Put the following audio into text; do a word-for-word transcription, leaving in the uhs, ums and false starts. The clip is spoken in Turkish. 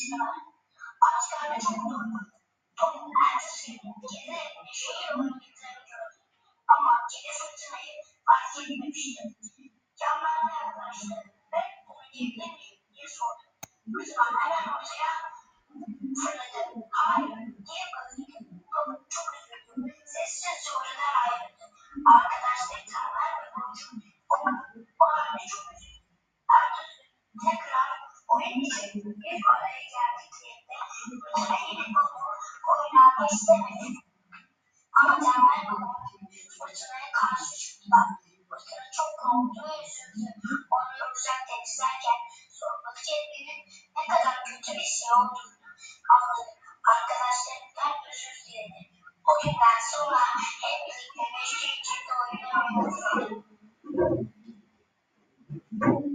Aç karnı çok doydu. Tom'un ertesi gün kedi şehir oyuncaklarını gördü. Ama kedi fırtınayı fark etmemişti. Yanlarına yaklaştı ve oynayabilir miyim diye sordu. Lütfen hemen ortaya fırladı. Hayır diye bağırdı. Tom çok üzüldü. Sessizce oradan ayrıldı. Arkadaşları Tamer ve Burcu onu o halde çok üzüldü. Ertesi gün tekrar oyun için bir araya geldiklerinde fırtına yine Tom'u oynatmak istemedi. Ama Tamer baba fırtınaya karşı çıktılar. Fırtına çok korktu ve üzüldü. Onunla uzak temizlerken sormalı kedinin ne kadar kötü bir şey olduğunu anladı. Arkadaşlarından özür diledi. O günden sonra hep birlikte neşe içinde oyunlar oynadılar.